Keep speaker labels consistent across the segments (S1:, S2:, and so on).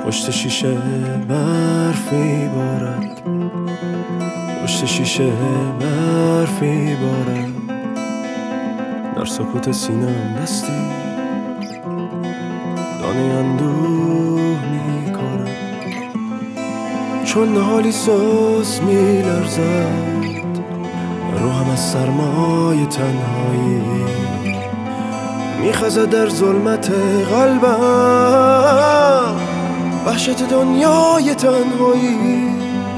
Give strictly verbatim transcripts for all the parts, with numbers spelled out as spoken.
S1: پشت شیشه برف میبارد، پشت شیشه برف میبارد، در سکوت سینه‌ام دستی دانه اندوه میکارد، چون نهالی سوز میلرزد روحم از سرمای تنهایی، میخزد در ظلمت قلبم وحشت دنیای تنهایی.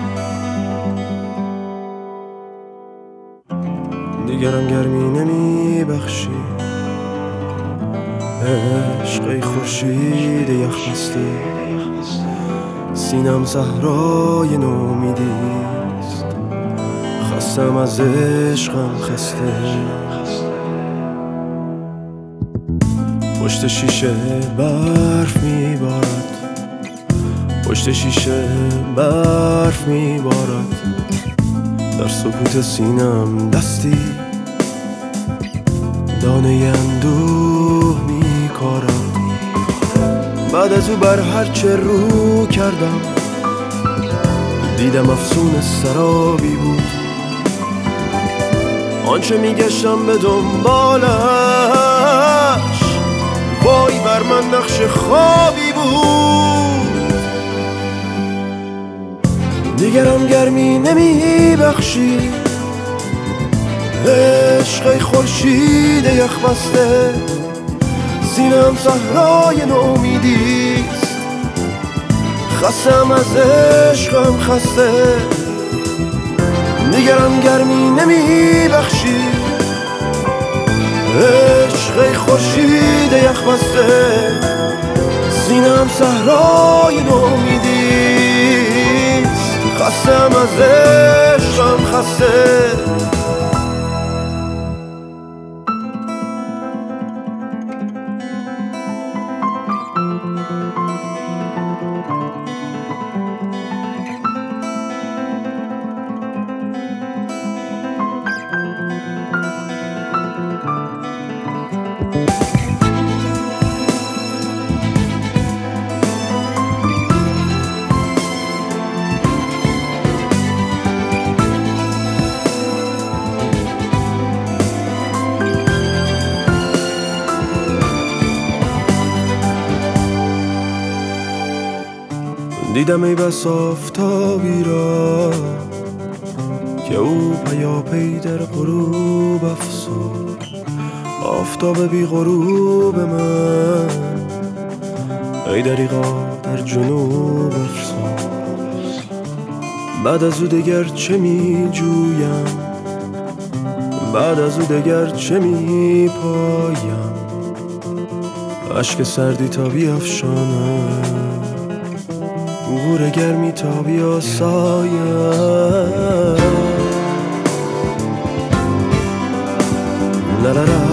S1: دیگرم گرمی نمی بخشی، عشق خورشید یخ بسته، سینم صحرای نومیدیست، خستم از عشقم خسته. پشت شیشه برف میبارد، پشت شیشه برف میبارد، در سکوت سینم دستی دانه اندوه میکارد. بعد از او بر هرچه رو کردم دیدم افسون سرابی بود، آنچه میگشتم به دنبالش وای بر من نقش خوابی بود. دیگرم گرمی نمی بخشی، عشق خورشید یخ بسته، سینم صحرای نومیدیست، خستم از عشقم خسته. دیگرم گرمی نمی بخشی، عشق خورشید یخ بسته، سینم صحرای نومیدیست، خستم از عشقم خسته. دیدم ای بس آفتابی را که او پیاپی در غروب افسود، آفتاب بی غروب من ای دریغا در جنوب افسود. بعد از او دگر چه می جویم، بعد از او دگر چه می پایم، اشک سردی تا بیفشانم گور گرمی تا بیاسایم. لا لا لا